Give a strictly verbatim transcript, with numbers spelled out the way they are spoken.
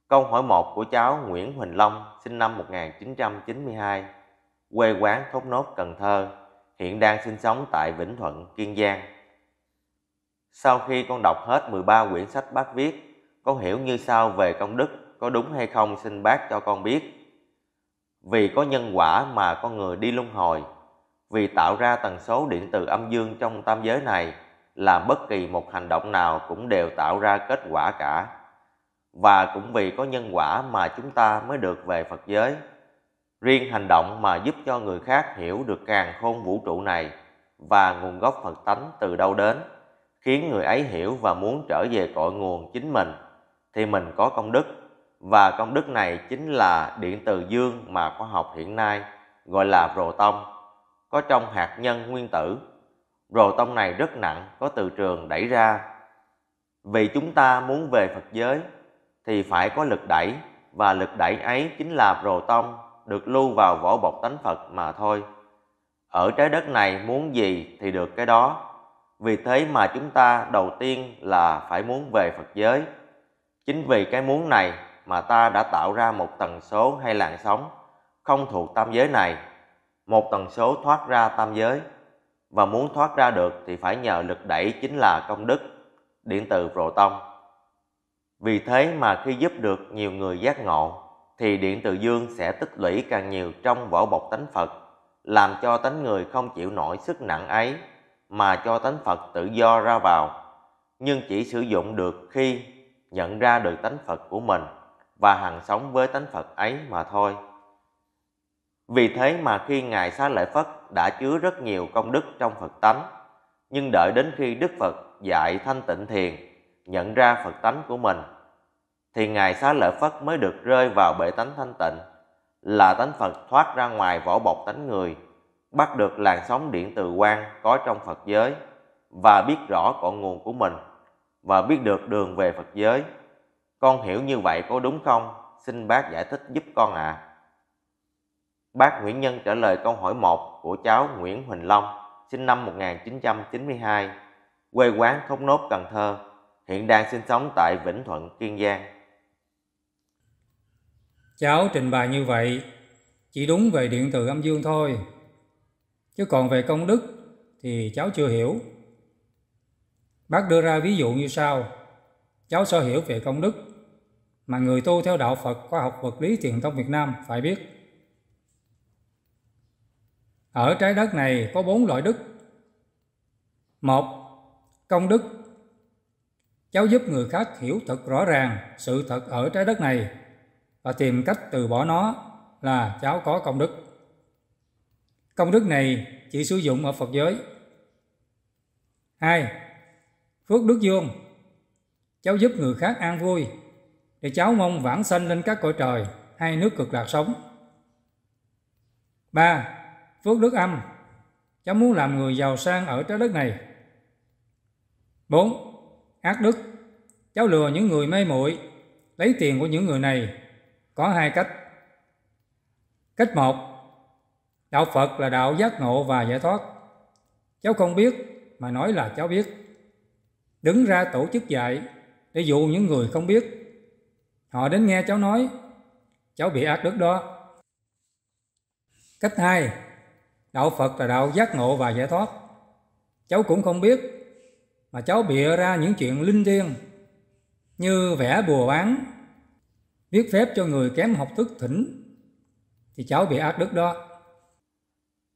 Câu hỏi một của cháu Nguyễn Huỳnh Long, sinh năm một nghìn chín trăm chín mươi hai, quê quán Thốt Nốt, Cần Thơ, hiện đang sinh sống tại Vĩnh Thuận, Kiên Giang. Sau khi con đọc hết mười ba quyển sách bác viết, con hiểu như sau về công đức, có đúng hay không xin bác cho con biết. Vì có nhân quả mà con người đi luân hồi, vì tạo ra tần số điện từ âm dương trong tam giới này, làm bất kỳ một hành động nào cũng đều tạo ra kết quả cả. Và cũng vì có nhân quả mà chúng ta mới được về Phật giới. Riêng hành động mà giúp cho người khác hiểu được càn khôn vũ trụ này và nguồn gốc Phật tánh từ đâu đến, khiến người ấy hiểu và muốn trở về cội nguồn chính mình, thì mình có công đức. Và công đức này chính là điện từ dương mà khoa học hiện nay gọi là proton, có trong hạt nhân nguyên tử. Proton này rất nặng, có từ trường đẩy ra. Vì chúng ta muốn về Phật giới thì phải có lực đẩy, và lực đẩy ấy chính là proton được lưu vào vỏ bọc tánh Phật mà thôi. Ở trái đất này muốn gì thì được cái đó. Vì thế mà chúng ta đầu tiên là phải muốn về Phật giới. Chính vì cái muốn này mà ta đã tạo ra một tần số hay làn sóng không thuộc tam giới này, một tần số thoát ra tam giới. Và muốn thoát ra được thì phải nhờ lực đẩy chính là công đức, điện từ proton. Vì thế mà khi giúp được nhiều người giác ngộ, thì điện từ dương sẽ tích lũy càng nhiều trong vỏ bọc tánh Phật, làm cho tánh người không chịu nổi sức nặng ấy, mà cho tánh Phật tự do ra vào, nhưng chỉ sử dụng được khi nhận ra được tánh Phật của mình và hằng sống với tánh Phật ấy mà thôi. Vì thế mà khi Ngài Xá Lợi Phất đã chứa rất nhiều công đức trong Phật tánh, nhưng đợi đến khi Đức Phật dạy thanh tịnh thiền, nhận ra Phật tánh của mình, thì Ngài Xá Lợi Phất mới được rơi vào bệ tánh thanh tịnh, là tánh Phật thoát ra ngoài vỏ bọc tánh người, bắt được làn sóng điện từ quang có trong Phật giới, và biết rõ cội nguồn của mình, và biết được đường về Phật giới. Con hiểu như vậy có đúng không? Xin bác giải thích giúp con ạ. À. Bác Nguyễn Nhân trả lời câu hỏi một của cháu Nguyễn Huỳnh Long, sinh năm một nghìn chín trăm chín mươi hai, quê quán Thốt Nốt, Cần Thơ, hiện đang sinh sống tại Vĩnh Thuận, Kiên Giang. Cháu trình bày như vậy chỉ đúng về điện từ âm dương thôi, chứ còn về công đức thì cháu chưa hiểu. Bác đưa ra ví dụ như sau: cháu sẽ hiểu về công đức mà người tu theo đạo Phật khoa học vật lý thiền tông Việt Nam phải biết. Ở trái đất này có bốn loại đức. Một, công đức. Cháu giúp người khác hiểu thật rõ ràng sự thật ở trái đất này và tìm cách từ bỏ nó là cháu có công đức. Công đức này chỉ sử dụng ở Phật giới. Hai, phước đức dương. Cháu giúp người khác an vui để cháu mong vãng sanh lên các cõi trời hay nước cực lạc sống. Ba, phước đức âm. Cháu muốn làm người giàu sang ở trái đất này. Bốn, ác đức. Cháu lừa những người mê muội, lấy tiền của những người này. Có hai cách. Cách một, đạo Phật là đạo giác ngộ và giải thoát. Cháu không biết mà nói là cháu biết. Đứng ra tổ chức dạy để dụ những người không biết. Họ đến nghe cháu nói, cháu bị ác đức đó. Cách hai, đạo Phật là đạo giác ngộ và giải thoát. Cháu cũng không biết mà cháu bịa ra những chuyện linh thiêng như vẽ bùa bán, viết phép cho người kém học thức thỉnh, thì cháu bị ác đức đó.